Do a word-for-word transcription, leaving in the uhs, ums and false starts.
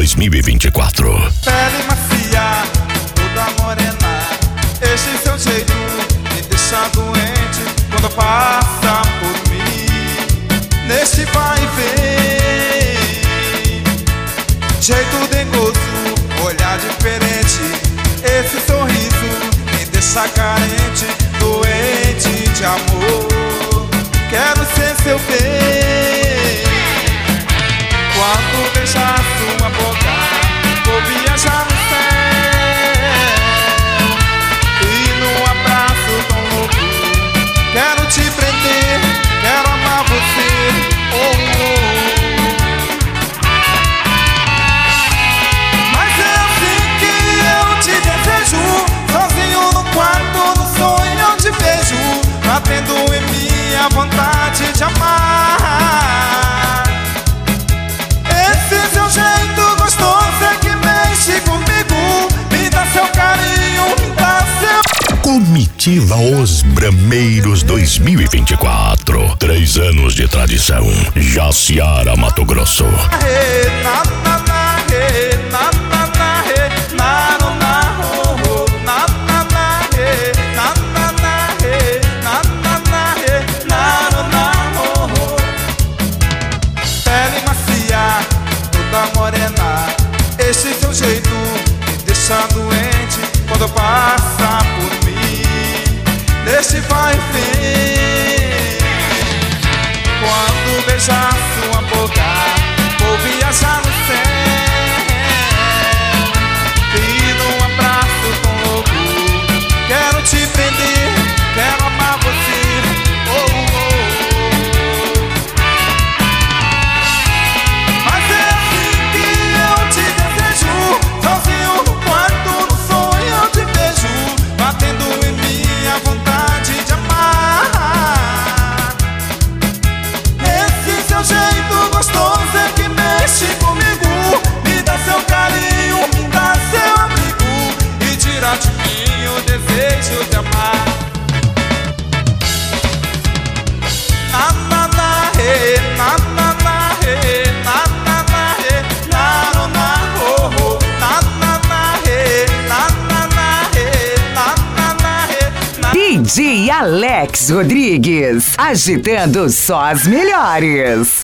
dois mil e vinte e quatro. Pele macia, toda morena, esse seu jeito me deixa doente quando passa por mim. Nesse vai e vem, jeito dengoso, olhar diferente, esse sorriso me deixa carente, doente de amor. Quero ser seu bem. Quando beijar sua boca, vou viajar no céu, e num abraço tão louco, quero te prender, quero amar você. Oh, oh. Mas é assim que eu te desejo, sozinho no quarto, no sonho eu te vejo, batendo em mim a vontade de amar. Esse seu jeito gostoso é que mexe comigo, me dá seu carinho, me dá seu... Comitiva Os Brameiros dois mil e vinte e quatro. Três anos de tradição. Jaciara, Mato Grosso. Morena, esse seu jeito me deixa doente quando passa por mim. Nesse vai e vem, quando beijar sua boca, vou viajar no céu, e num abraço tão louco, quero te prender, quero amar você. Oh, oh, oh. De mim o desejo de amar. Na na na he, na na na he, na na na he, na no na ho ho, na na na he, na na na he, na na na he, na... D J Alex Rodrigues, agitando só as melhores.